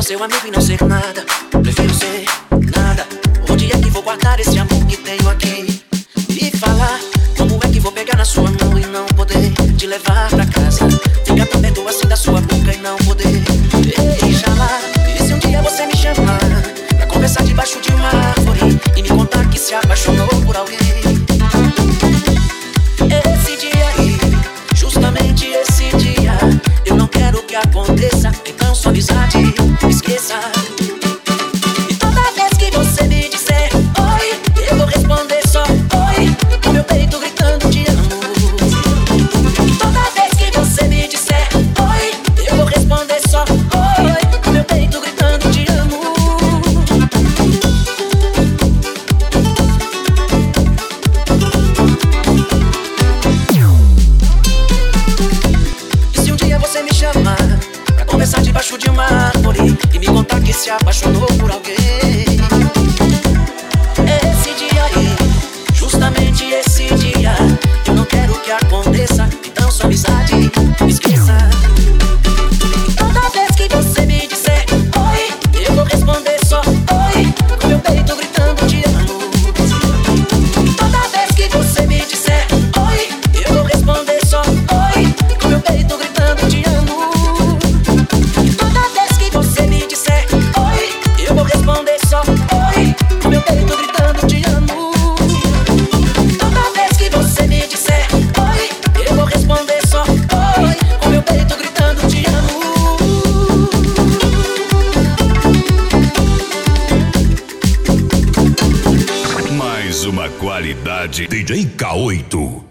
seu amigo e não ser nada. Prefiro ser nada. Onde é que vou guardar esse amor que tenho aqui? E falar, como é que vou pegar na sua mão e não poder te levar pra casa? Ficar tão perto assim da sua boca e não poder beijar lá. E se um dia você me chamar pra conversar debaixo de uma árvore e me contar que se apaixonou por alguém? Esse dia aí, justamente esse dia, eu não quero que aconteça. Então sua amizade esqueça. E toda vez que você me disser oi, eu vou responder só oi, com meu peito gritando te amo. E toda vez que você me disser oi, eu vou responder só oi, com meu peito gritando te amo. E se um dia você me chamar pra conversar debaixo de uma árvore e me contar que se apaixonou por alguém? Esse dia aí, justamente esse dia, eu não quero que aconteça. Então sua amizade esqueça. E toda vez que você me disser oi, eu vou responder só oi, com meu peito gritando te amo. E toda vez que você me disser oi, eu vou responder só oi, com meu peito gritando te amo. E toda vez que você me disser oi, eu vou responder só oi, com meu peito gritando te amo. Toda vez que você me disser oi, eu vou responder só oi, com meu peito gritando te amo. Mais uma qualidade DJ K8.